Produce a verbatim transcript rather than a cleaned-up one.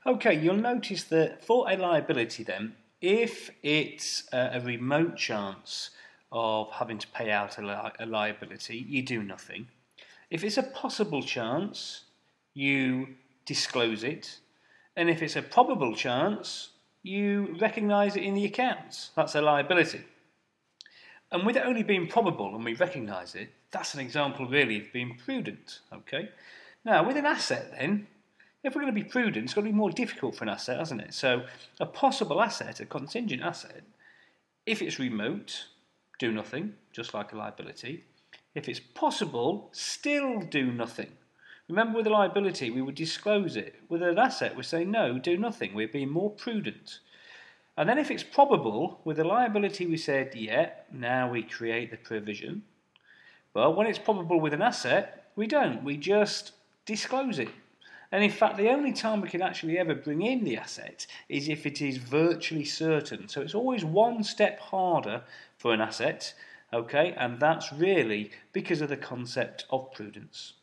Okay, you'll notice that for a liability then, if it's a, a remote chance of having to pay out a, li a liability, you do nothing. If it's a possible chance, you disclose it. And if it's a probable chance, you recognise it in the accounts. That's a liability. And with it only being probable and we recognise it, that's an example really of being prudent. Okay. Now, with an asset then, if we're going to be prudent, it's going to be more difficult for an asset, hasn't it? So a possible asset, a contingent asset, if it's remote, do nothing, just like a liability. If it's possible, still do nothing. Remember, with a liability, we would disclose it. With an asset, we say, no, do nothing. We're being more prudent. And then if it's probable, with a liability, we said, yeah, now we create the provision. But when it's probable with an asset, we don't. We just disclose it. And in fact, the only time we can actually ever bring in the asset is if it is virtually certain. So it's always one step harder for an asset, okay? And that's really because of the concept of prudence.